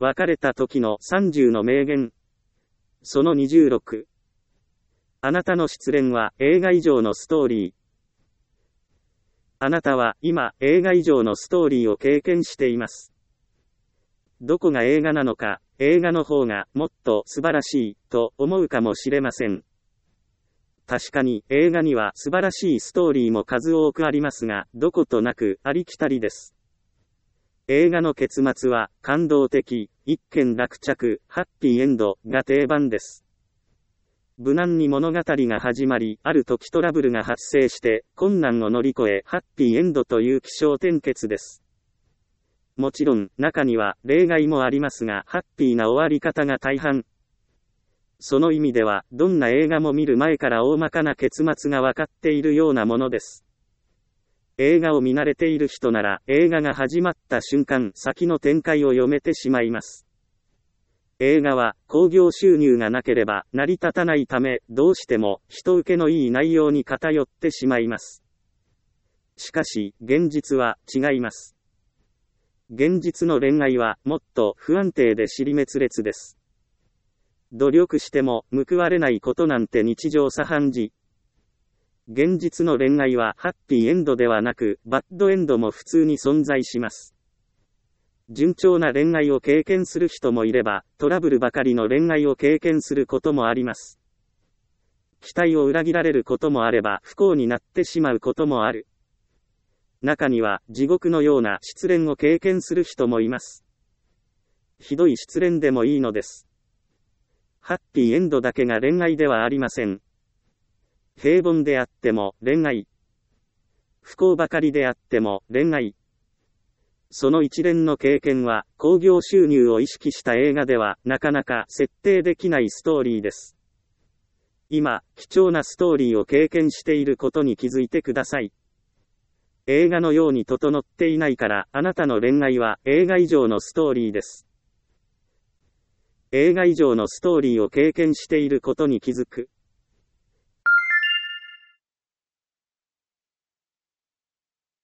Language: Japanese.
別れた時の30の名言。その26。あなたの失恋は映画以上のストーリー。あなたは今映画以上のストーリーを経験しています。どこが映画なのか、映画の方がもっと素晴らしいと思うかもしれません。確かに映画には素晴らしいストーリーも数多くありますが、どことなくありきたりです。映画の結末は感動的、一件落着、ハッピーエンドが定番です。無難に物語が始まり、ある時トラブルが発生して困難を乗り越えハッピーエンドという起承転結です。もちろん中には例外もありますが、ハッピーな終わり方が大半。その意味ではどんな映画も見る前から大まかな結末が分かっているようなものです。映画を見慣れている人なら映画が始まった瞬間先の展開を読めてしまいます。映画は興行収入がなければ成り立たないため、どうしても人受けのいい内容に偏ってしまいます。しかし現実は違います。現実の恋愛はもっと不安定で支離滅裂です。努力しても報われないことなんて日常茶飯事。現実の恋愛はハッピーエンドではなく、バッドエンドも普通に存在します。順調な恋愛を経験する人もいれば、トラブルばかりの恋愛を経験することもあります。期待を裏切られることもあれば、不幸になってしまうこともある。中には、地獄のような失恋を経験する人もいます。ひどい失恋でもいいのです。ハッピーエンドだけが恋愛ではありません。平凡であっても恋愛。不幸ばかりであっても恋愛。その一連の経験は、興行収入を意識した映画では、なかなか設定できないストーリーです。今、貴重なストーリーを経験していることに気づいてください。映画のように整っていないから、あなたの恋愛は映画以上のストーリーです。映画以上のストーリーを経験していることに気づく。